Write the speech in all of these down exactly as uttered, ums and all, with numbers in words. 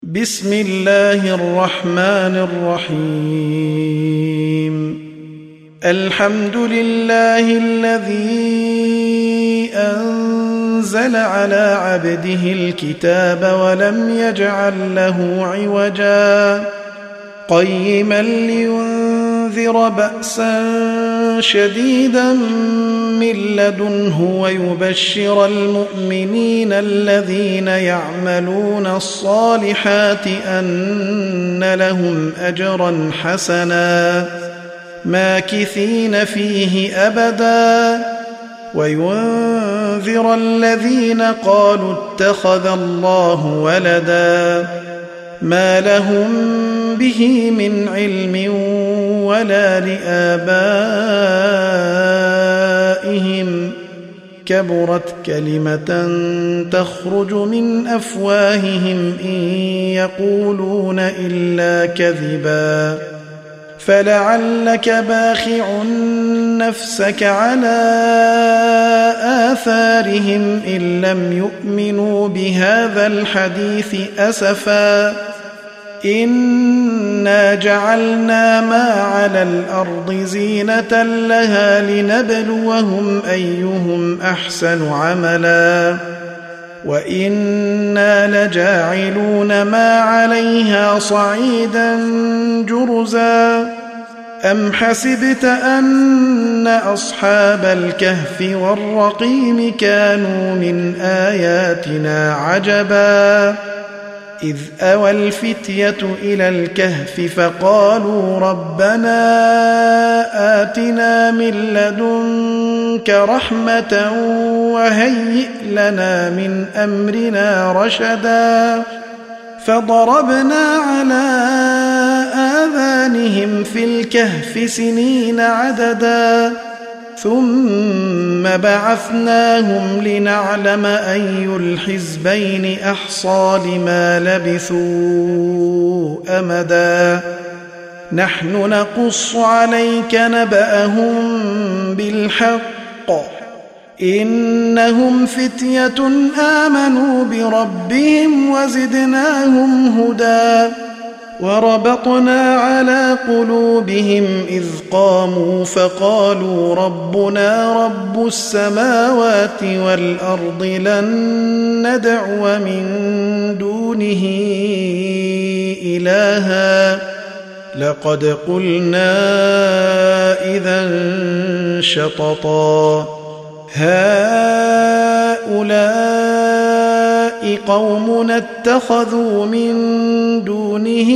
بسم الله الرحمن الرحيم. الحمد لله الذي أنزل على عبده الكتاب ولم يجعل له عوجا قيما لينذر بأسا شديدا من لدنه ويبشر المؤمنين الذين يعملون الصالحات أن لهم أجرا حسنا ماكثين فيه أبدا وينذر الذين قالوا اتخذ الله ولدا ما لهم به من علم ولا لآبائهم كبرت كلمة تخرج من أفواههم إن يقولون إلا كذبا فلعلك باخع نفسك على آثارهم إن لم يؤمنوا بهذا الحديث أسفا إنا جعلنا ما على الأرض زينة لها لنبلوهم أيهم أحسن عملا وإنا لجاعلون ما عليها صعيدا جرزا أم حسبت أن أصحاب الكهف والرقيم كانوا من آياتنا عجبا إذ أوى الفتية إلى الكهف فقالوا ربنا آتنا من لدنك رحمة وهيئ لنا من أمرنا رشدا فضربنا على آذانهم في الكهف سنين عددا ثم بعثناهم لنعلم أي الحزبين أحصى لما لبثوا أمدا نحن نقص عليك نبأهم بالحق إنهم فتية آمنوا بربهم وزدناهم هدى وربطنا على قلوبهم إذ قاموا فقالوا ربنا رب السماوات والأرض لن ندعو من دونه إلها لقد قلنا إذا شططا هؤلاء قومنا اتخذوا من دونه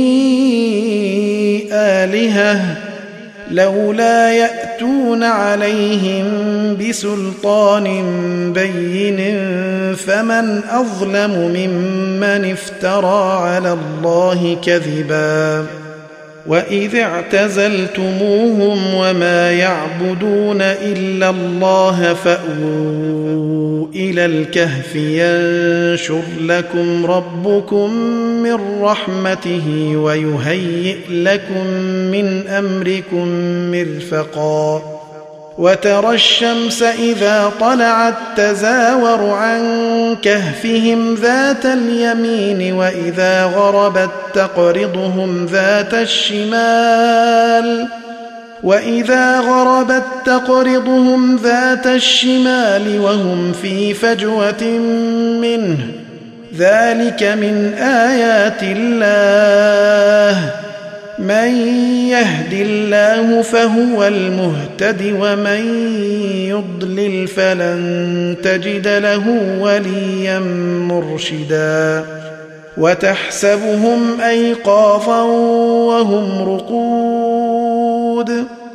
آلهة لولا يأتون عليهم بسلطان بين فمن أظلم ممن افترى على الله كذبا وإذ اعتزلتموهم وما يعبدون إلا الله فأووا إلى الكهف ينشر لكم ربكم من رحمته ويهيئ لكم من أمركم مرفقا وترى الشمس إذا طلعت تزاور عن كهفهم ذات اليمين وإذا غربت تقرضهم ذات الشمال وإذا غربت تقرضهم ذات الشمال وهم في فجوة منه ذلك من آيات الله من يهد الله فهو المهتد ومن يضلل فلن تجد له وليا مرشدا وتحسبهم أيقاظا وهم رقود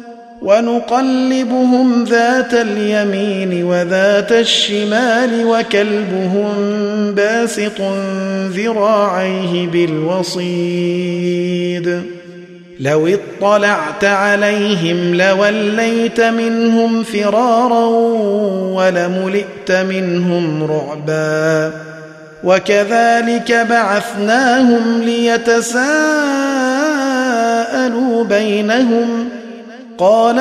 ونقلبهم ذات اليمين وذات الشمال وكلبهم باسط ذراعيه بالوصيد لو اطلعت عليهم لوليت منهم فرارا ولملئت منهم رعبا وكذلك بعثناهم ليتساءلوا بينهم قال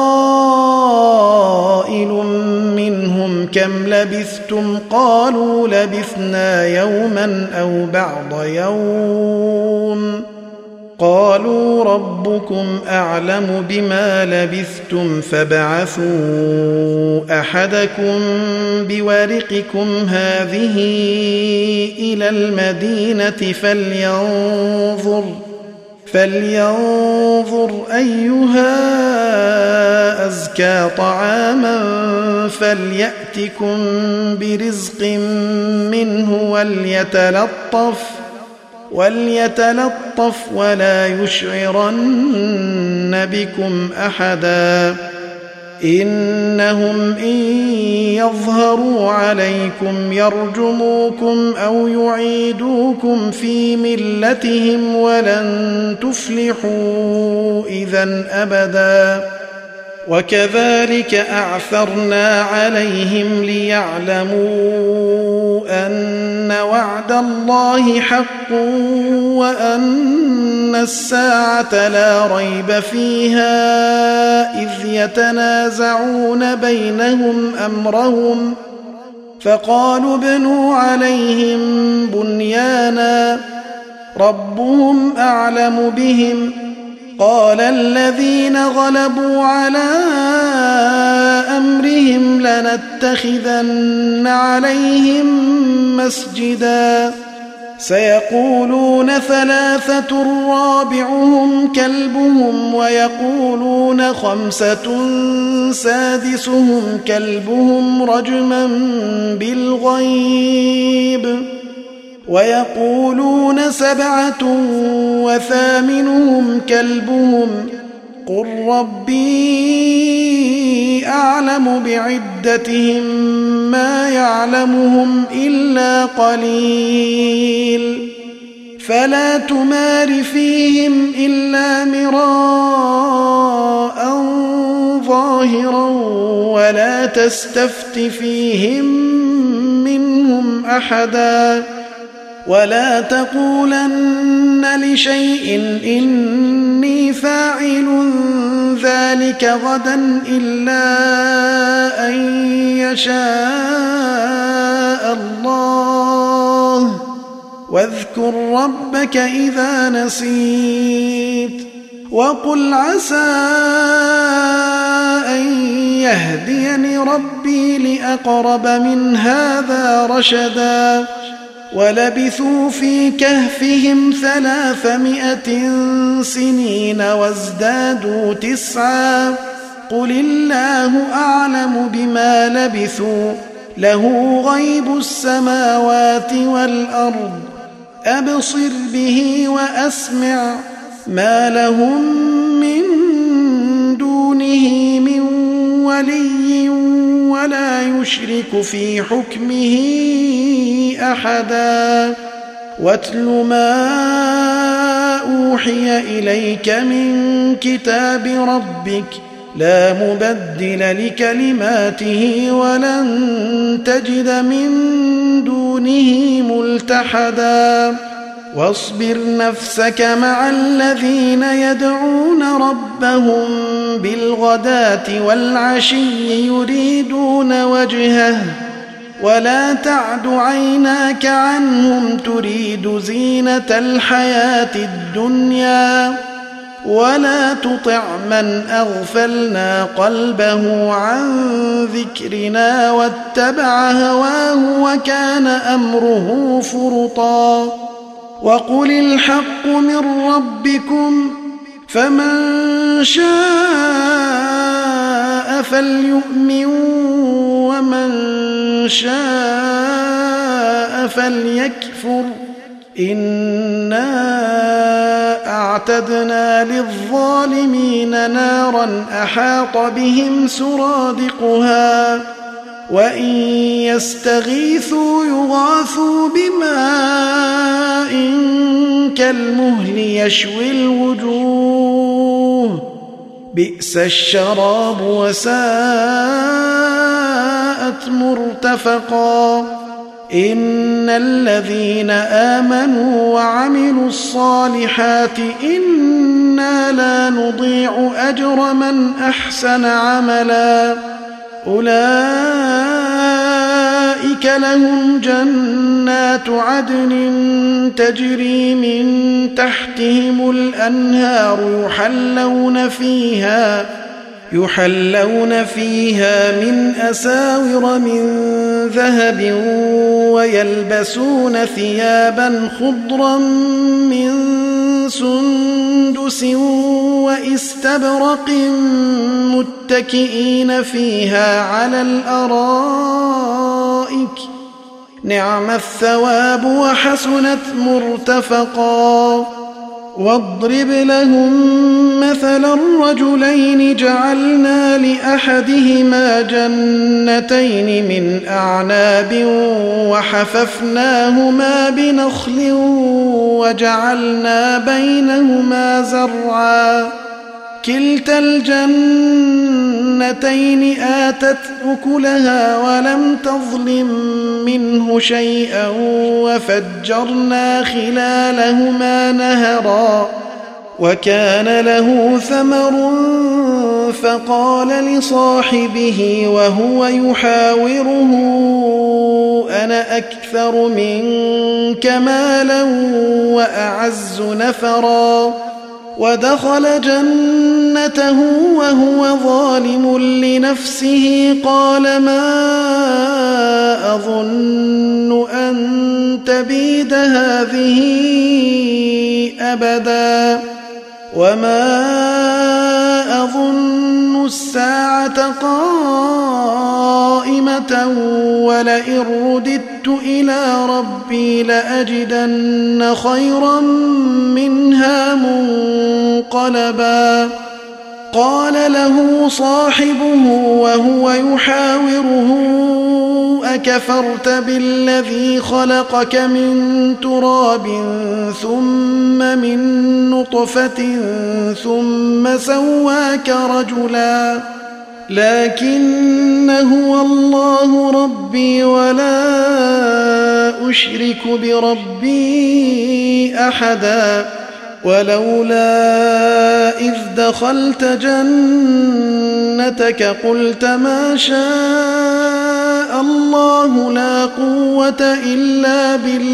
قائل منهم كم لبثتم قالوا لبثنا يوما أو بعض يوم قالوا ربكم أعلم بما لبثتم فابعثوا أحدكم بورقكم هذه إلى المدينة فلينظر فلينظر أيها أزكى طعاما فليأتكم برزق منه وليتلطف وليتلطف ولا يشعرن بكم أحدا إنهم إن يظهروا عليكم يرجموكم أو يعيدوكم في ملتهم ولن تفلحوا إذن أبدا وكذلك أعثرنا عليهم ليعلموا أن وعد الله حق وأن الساعة لا ريب فيها إذ يتنازعون بينهم أمرهم فقالوا ابنوا عليهم بنيانا ربهم أعلم بهم قال الذين غلبوا على أمرهم لنتخذن عليهم مسجدا سيقولون ثلاثة رابعهم كلبهم ويقولون خمسة سادسهم كلبهم رجما بالغيب ويقولون سبعة وثامنهم كلبهم قل ربي أعلم بعدتهم ما يعلمهم إلا قليل فلا تمار فيهم إلا مراء ظاهرا ولا تستفت فيهم منهم أحدا ولا تقولن لشيء إني فاعل ذلك غدا إلا أن يشاء الله واذكر ربك إذا نسيت وقل عسى أن يهديني ربي لأقرب من هذا رشدا ولبثوا في كهفهم ثلاثمائة سنين وازدادوا تسعا قل الله أعلم بما لبثوا له غيب السماوات والأرض أبصر به وأسمع ما لهم من دونه من ولي ولا يشرك في حكمه أحدا واتل ما أوحي إليك من كتاب ربك لا مبدل لكلماته ولن تجد من دونه ملتحدا واصبر نفسك مع الذين يدعون ربهم بالغداة والعشي يريدون وجهه ولا تعد عيناك عنهم تريد زينة الحياة الدنيا ولا تطع من أغفلنا قلبه عن ذكرنا واتبع هواه وكان أمره فرطا وقل الحق من ربكم فمن شاء فليؤمن ومن شاء فليكفر إنا أعتدنا للظالمين نارا أحاط بهم سرادقها وإن يستغيثوا يغاثوا بماء كالمهل يشوي الوجوه بئس الشراب وساءت مرتفقا إن الذين آمنوا وعملوا وعملوا الصالحات إنا لا نضيع أجر من أحسن عملا أولئك لهم جنات عدن تجري من تحتهم الأنهار يحلون فيها يحلون فيها من أساور من ذهب ويلبسون ثيابا خضرا من سندس وإستبرق متكئين فيها على الأرائك نعم الثواب وحسنت مرتفقا واضرب لهم مثلا الرجلين جعلنا لأحدهما جنتين من أعناب وحففناهما بنخل وجعلنا بينهما زرعا كلتا الجنتين آتت أكلها ولم تظلم منه شيئا وفجرنا خلالهما نهرا وكان له ثمر فقال لصاحبه وهو يحاوره أنا أكثر منك مالا وأعز نفرا ودخل جنته وهو ظالم لنفسه قال ما أظن أن تبيد هذه أبدا وما أظن الساعة قائمة ولئن رددت إلى ربي لأجدن خيرا منها منقلبا قال له صاحبه وهو يحاوره أكفرت بالذي خلقك من تراب ثم من نطفة ثم سواك رجلا لكن هو الله ربي ولا أشرك بربي أحدا ولولا إذ دخلت جنتك قلت ما شاء الله لا قوة إلا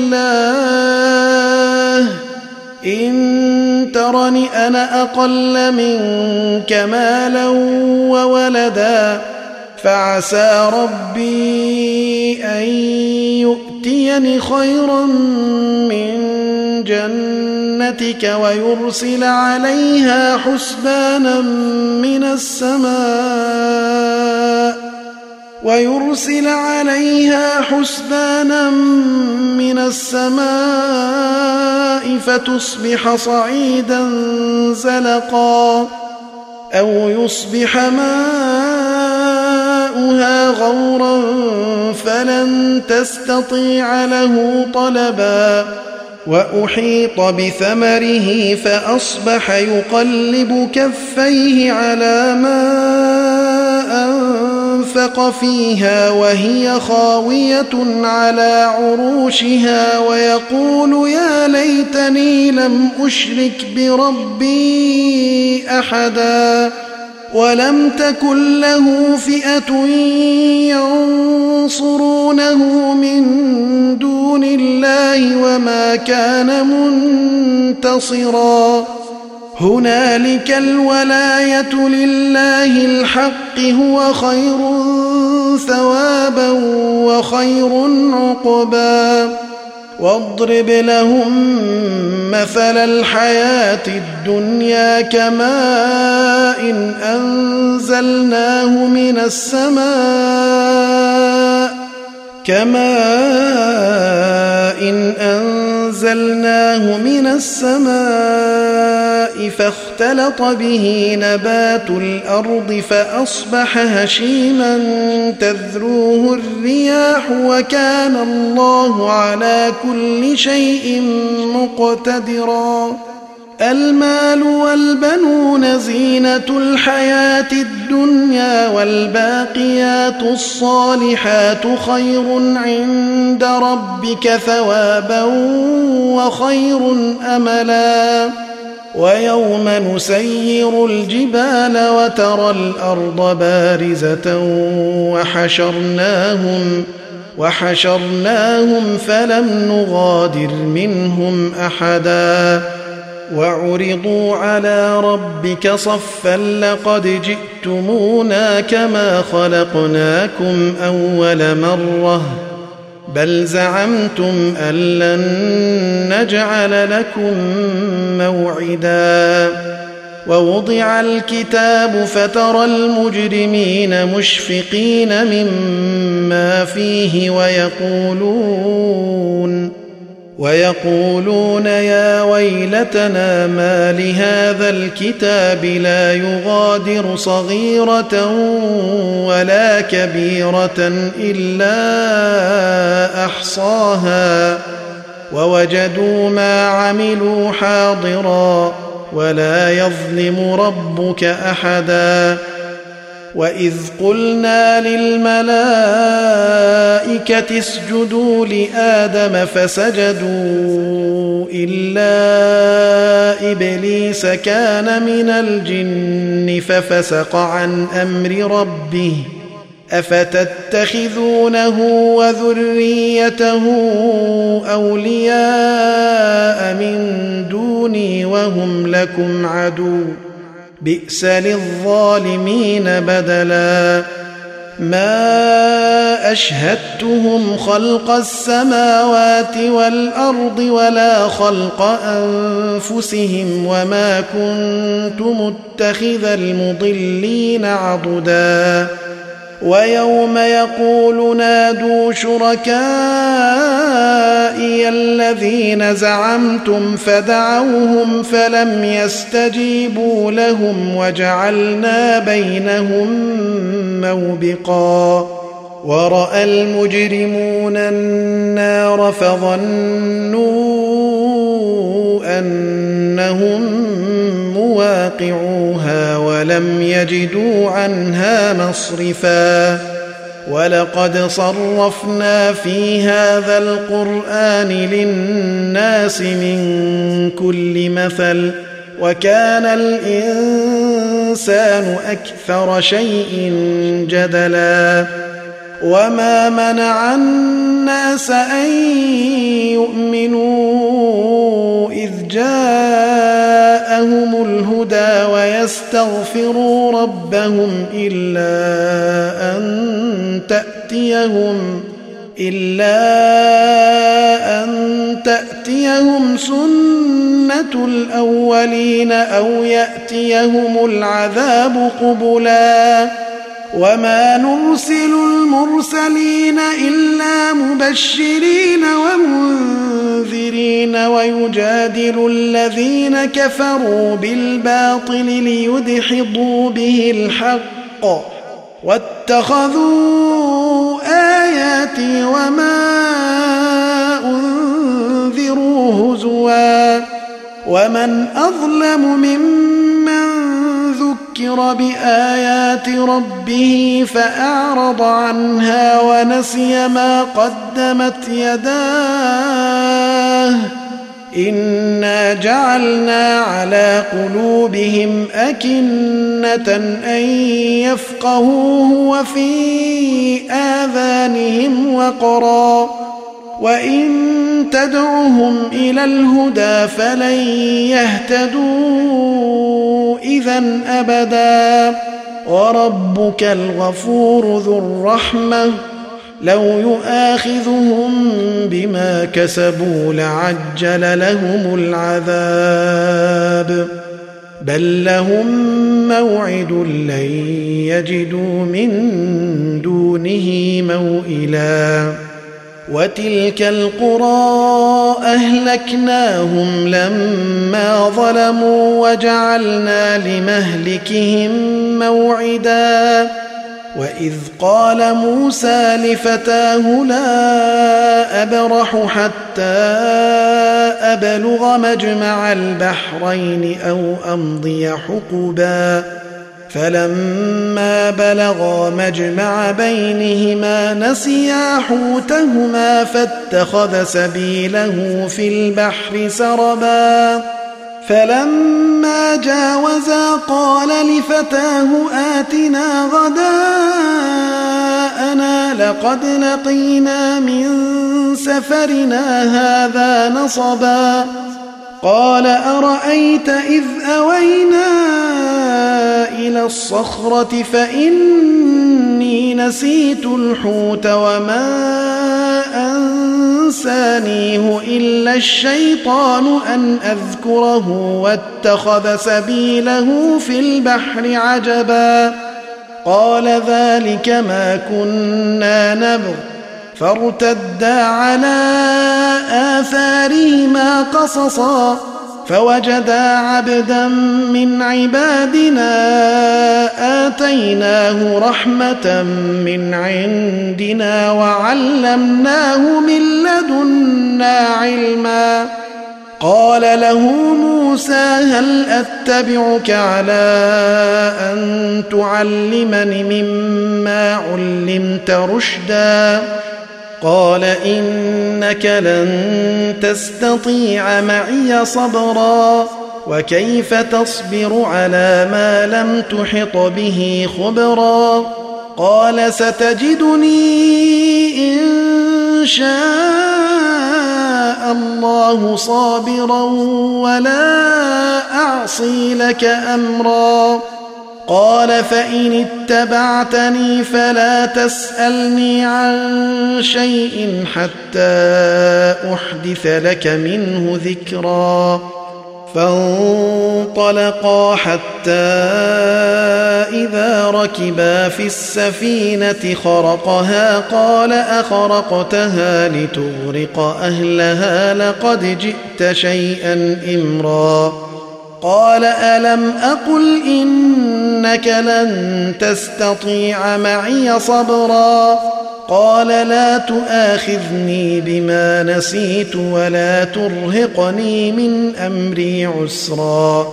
بالله إن ترني أنا أقل منك مالا وولدا فعسى ربي أن يؤتيني خيرا من جنتك ويرسل عليها حسبانا من السماء ويرسل عليها حسبانا من السماء فتصبح صعيدا زلقا أو يصبح ماؤها غورا فلن تستطيع له طلبا وأحيط بثمره فأصبح يقلب كفيه على ما أنفق فيها وهي خاوية على عروشها ويقول يا ليتني لم أشرك بربي أحدا ولم تكن له فئة ينصرونه من دون الله وما كان منتصرا هنالك الولاية لله الحق هو خير ثوابا وخير عقبا واضرب لهم مثل الحياة الدنيا كماء أنزلناه من السماء كماء أنزلناه من السماء فاختلط به نبات الأرض فأصبح هشيما تذروه الرياح وكان الله على كل شيء مقتدرا المال والبنون زينة الحياة الدنيا والباقيات الصالحات خير عند ربك ثوابا وخير أملا ويوم نسير الجبال وترى الأرض بارزة وحشرناهم وحشرناهم فلم نغادر منهم أحدا وعرضوا على ربك صفا لقد جئتمونا كما خلقناكم أول مرة بل زعمتم أن لن نجعل لكم موعدا ووضع الكتاب فترى المجرمين مشفقين مما فيه ويقولون ويقولون يا ويلتنا ما لهذا الكتاب لا يغادر صغيرة ولا كبيرة إلا أحصاها ووجدوا ما عملوا حاضرا ولا يظلم ربك أحدا وإذ قلنا للملائكة اسجدوا لآدم فسجدوا إلا إبليس كان من الجن ففسق عن أمر ربه أفتتخذونه وذريته أولياء من دوني وهم لكم عدو بئس للظالمين بدلا ما أشهدتهم خلق السماوات والأرض ولا خلق أنفسهم وما كنت متخذ المضلين عضدا ويوم يقول نادوا شركائي الذين زعمتم فدعوهم فلم يستجيبوا لهم وجعلنا بينهم موبقا ورأى المجرمون النار فظنوا أنهم مواقعوها ولم يجدوا عنها مصرفا ولقد صرفنا في هذا القرآن للناس من كل مثل وكان الإنسان أكثر شيء جدلا وما منع الناس أن يؤمنوا إذ جاءهم الهدى ويستغفروا ربهم إلا أن تأتيهم إلا أن تأتيهم سنة الأولين أو يأتيهم العذاب قبلا وما نرسل المرسلين إلا مبشرين ومنذرين ويجادل الذين كفروا بالباطل ليدحضوا به الحق واتخذوا آياتي وما أنذروا هزوا ومن أظلم ممن ذكر بآيات ربه فأعرض عنها ونسي ما قدمت يداه إنا جعلنا على قلوبهم أكنة أن يفقهوه وفي آذانهم وقرا وإن تدعهم إلى الهدى فلن يهتدوا إذا أبدا وربك الغفور ذو الرحمة لو يؤاخذهم بما كسبوا لعجل لهم العذاب بل لهم موعد لن يجدوا من دونه موئلا وتلك القرى أهلكناهم لما ظلموا وجعلنا لمهلكهم موعدا وإذ قال موسى لفتاه لا أبرح حتى أبلغ مجمع البحرين أو أمضي حقبا فلما بلغا مجمع بينهما نسيا حوتهما فاتخذ سبيله في البحر سربا فلما جاوزا قال لفتاه آتنا غداءنا لقد لقينا من سفرنا هذا نصبا قال أرأيت إذ أوينا إلى الصخرة فإني نسيت الحوت وما أنسانيه إلا الشيطان أن أذكره واتخذ سبيله في البحر عجبا قال ذلك ما كنا نبغ فارتدا على آثارهما قصصا فوجدا عبدا من عبادنا آتيناه رحمة من عندنا وعلمناه من لدنا علما قال له موسى هل أتبعك على أن تعلمني مما علمت رشدا قال إنك لن تستطيع معي صبرا وكيف تصبر على ما لم تحط به خبرا قال ستجدني إن شاء الله صابرا ولا أعصي لك أمرا قال فإن اتبعتني فلا تسألني عن شيء حتى أحدث لك منه ذكرا فانطلقا حتى إذا ركبا في السفينة خرقها قال أخرقتها لتغرق أهلها لقد جئت شيئا إمرا قال ألم أقل إنك لن تستطيع معي صبرا قال لا تؤاخذني بما نسيت ولا ترهقني من أمري عسرا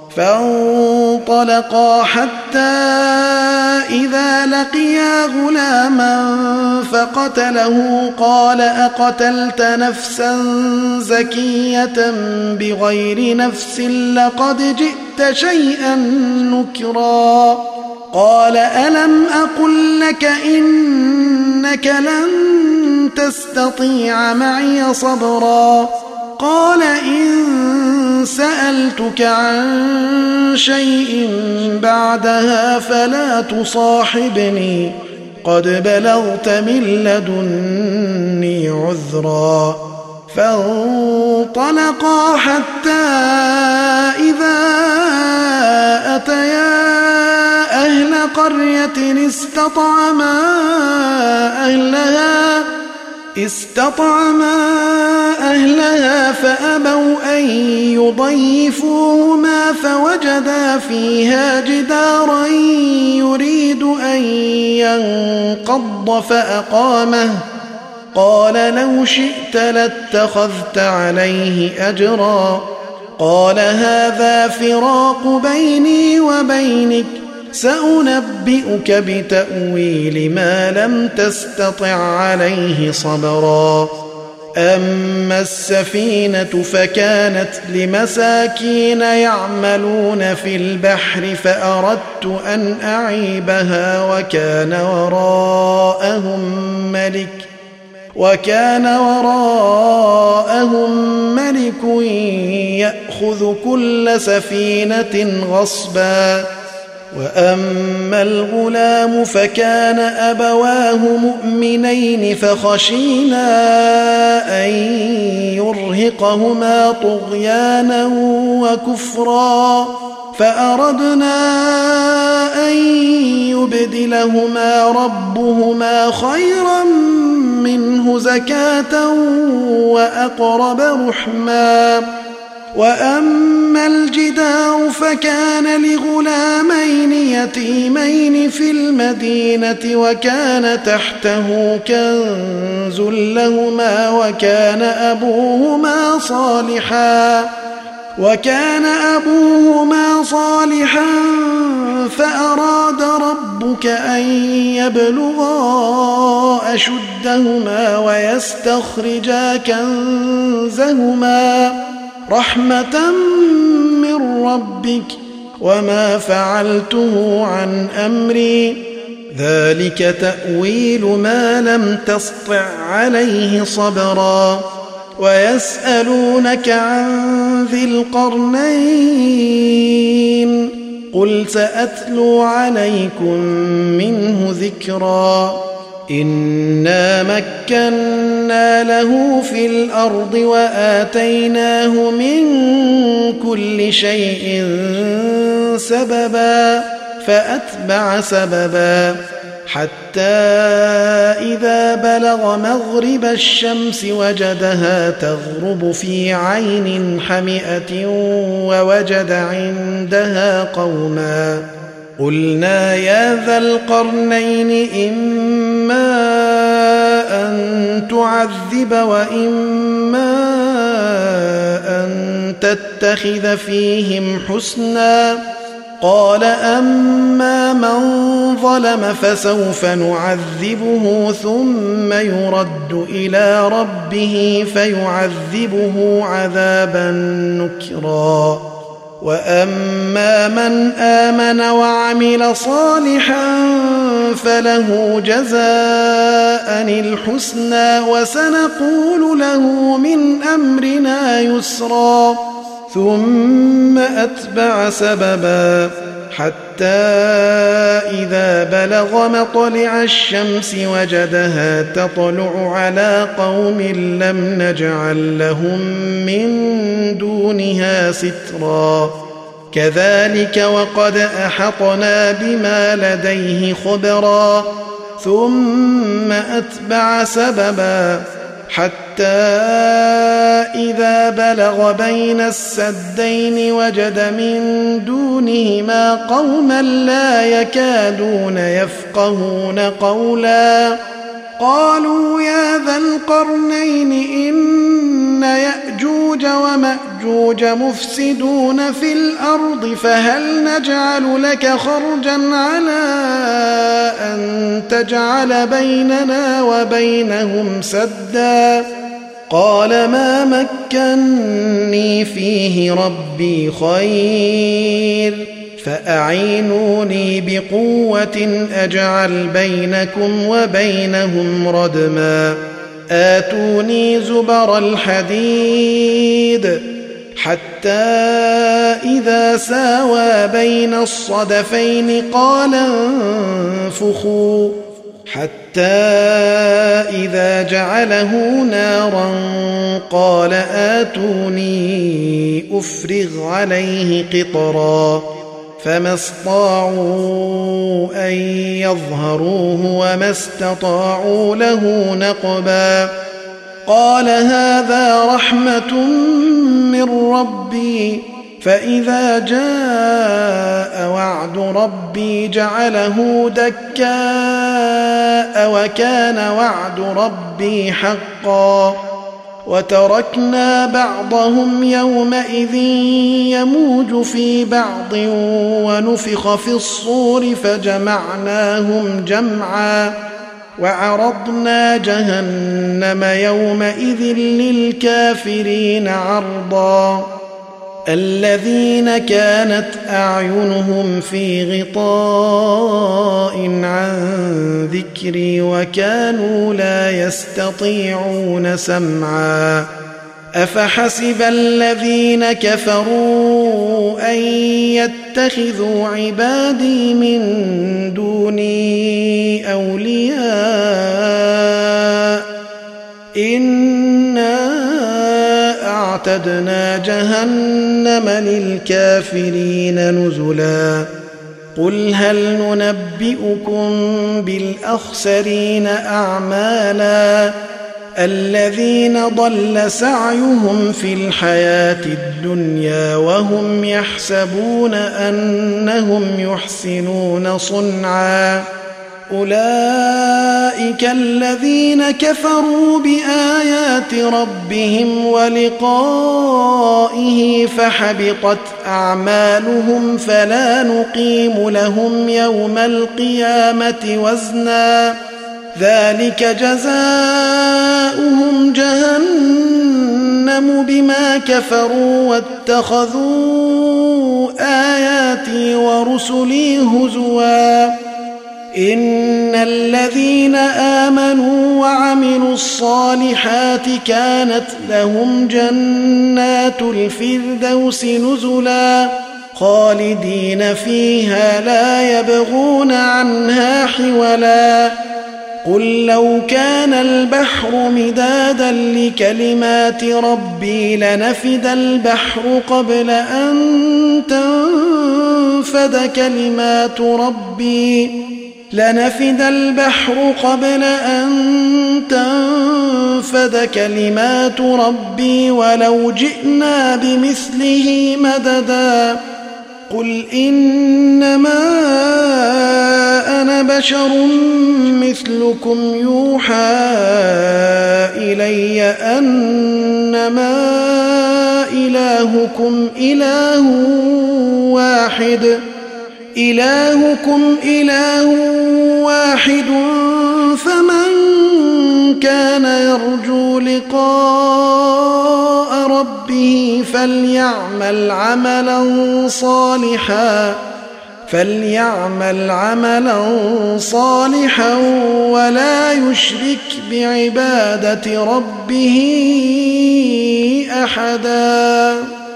فانطلقا حتى إذا لقيا غلاما فقتله قال أقتلت نفسا زكية بغير نفس لقد جئت شيئا نكرا قال ألم أقل لك إنك لن تستطيع معي صبرا قال إن سألتك عن شيء بعدها فلا تصاحبني قد بلغت من لدني عذرا فانطلقا حتى إذا أتيا أهل قرية استطعما أهلها استطعما أهلها فأبوا أن يضيفوهما فوجدا فيها جدارا يريد أن ينقض فأقامه قال لو شئت لاتخذت عليه أجرا قال هذا فراق بيني وبينك سأنبئك بتأويل ما لم تستطع عليه صبرا أما السفينة فكانت لمساكين يعملون في البحر فأردت أن أعيبها وكان وراءهم ملك وكان وراءهم ملك يأخذ كل سفينة غصبا وأما الغلام فكان أبواه مؤمنين فخشينا أن يرهقهما طغيانا وكفرا فأردنا أن يبدلهما ربهما خيرا منه زكاة وأقرب رحما وأما وأما الجدار فكان لغلامين يتيمين في المدينة وكان تحته كنز لهما وكان أبوهما صالحا وكان أبوهما صالحا فأراد ربك أن يبلغا أشدهما ويستخرجا كنزهما رحمة من ربك وما فعلته عن أمري ذلك تأويل ما لم تسطع عليه صبرا ويسألونك عن ذي القرنين قل سأتلو عليكم منه ذكرا إنا مكنا له في الأرض وآتيناه من كل شيء سببا فأتبع سببا حتى إذا بلغ مغرب الشمس وجدها تغرب في عين حمئة ووجد عندها قوما قلنا يا ذا القرنين إما أن تعذب وإما أن تتخذ فيهم حسنا قال أما من ظلم فسوف نعذبه ثم يرد إلى ربه فيعذبه عذابا نكرا وأما من آمن وعمل صالحا فله جزاء الحسنى وسنقول له من أمرنا يسرا ثم أتبع سببا حتى إذا بلغ مطلع الشمس وجدها تطلع على قوم لم نجعل لهم من دونها سترا كذلك وقد أحطنا بما لديه خبرا ثم أتبع سببا حتى إذا بلغ بين السدين وجد من دونهما قوما لا يكادون يفقهون قولا قالوا يا ذا القرنين إن يأجوج ومأجوج مفسدون في الأرض فهل نجعل لك خرجا على أن تجعل بيننا وبينهم سدا قال ما مكني فيه ربي خير فأعينوني بقوة أجعل بينكم وبينهم ردما آتوني زبر الحديد حتى إذا ساوى بين الصدفين قال انفخوا حتى إذا جعله نارا قال آتوني أفرغ عليه قطرا فما استطاعوا أن يظهروه وما استطاعوا له نقبا قال هذا رحمة من ربي فإذا جاء وعد ربي جعله دكاء وكان وعد ربي حقا وتركنا بعضهم يومئذ يموج في بعض ونفخ في الصور فجمعناهم جمعا وعرضنا جهنم يومئذ للكافرين عرضا الذين كانت أعينهم في غطاء عن ذكري وكانوا لا يستطيعون سمعا أفحسب الذين كفروا أن يتخذوا عبادي من دوني أولياء إنا أعتدنا جهنم للكافرين نزلا قل هل ننبئكم بالأخسرين أعمالا الذين ضل سعيهم في الحياة الدنيا وهم يحسبون أنهم يحسنون صنعا أولئك الذين كفروا بآيات ربهم ولقائه فحبطت أعمالهم فلا نقيم لهم يوم القيامة وزنا ذلك جزاؤهم جهنم بما كفروا واتخذوا آياتي ورسلي هزوا إن الذين آمنوا وعملوا الصالحات كانت لهم جنات الفردوس نزلا خالدين فيها لا يبغون عنها حولا قل لو كان البحر مدادا لكلمات ربي لنفد البحر قبل أن تنفد كلمات ربي لنفد البحر قبل أن تنفد كلمات ربي ولو جئنا بمثله مددا قل إنما أنا بشر مثلكم يوحى إلي أنما إلهكم إله واحد إلهكم إله واحد فمن كان يرجو لقاء ربه فليعمل عملا صالحا فليعمل عملا صالحا ولا يشرك بعبادة ربه أحدا.